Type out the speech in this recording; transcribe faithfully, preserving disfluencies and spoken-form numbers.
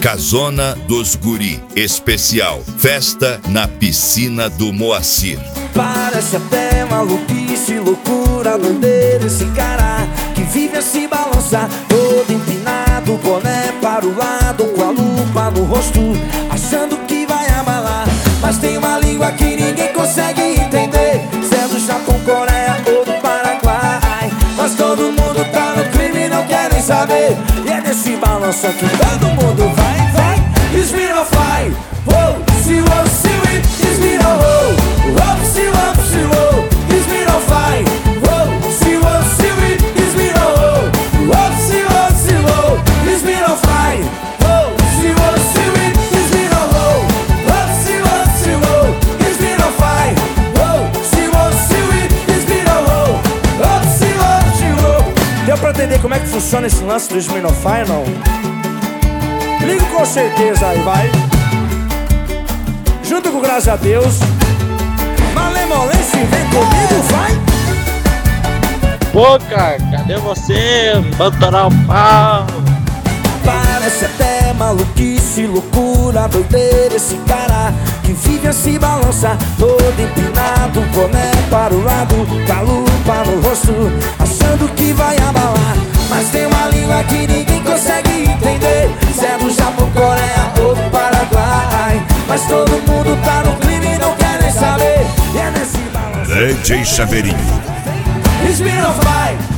Casona dos Guri, especial, festa na piscina do Moacir. Parece até maluquice, loucura, doideira esse cara que vive a se balançar, todo empinado, boné para o lado, com a lupa no rosto, achando que vai abalar. Mas tem uma língua que ninguém consegue entender, se é do Japão, Coreia ou do Paraguai. Mas todo mundo tá no crime e não quer nem saber, e é nesse balanço que todo mundo vai, vai. Smirnoffai, oh, se o se o Smirnoffai, oh, se o se o Smirnoffai, oh, se o se o Smirnoffai, oh, se o se o Smirnoffai, oh, se o se o Smirnoffai, oh, se o se o Smirnoffai, oh, se o se o Smirnoffai, oh, se o se o. Deu pra entender como é que funciona esse lance do Smirnoffai, não? Ligo com certeza aí, vai. Junto com graças a Deus. Malemolência, vem comigo, vai. Pô, cara, cadê você? Bantorar o pau. Parece até maluquice, loucura, doideira esse cara que vive a se balançar, todo empinado, boné para o lado, calupa no rosto, achando que vai abalar. Mas tem uma língua que ninguém consegue entender, se é do Japão, Coreia ou do Paraguai. Mas todo mundo tá no crime e não quer nem saber, e é nesse balanço D J Chaveirinho. Smirnoffai.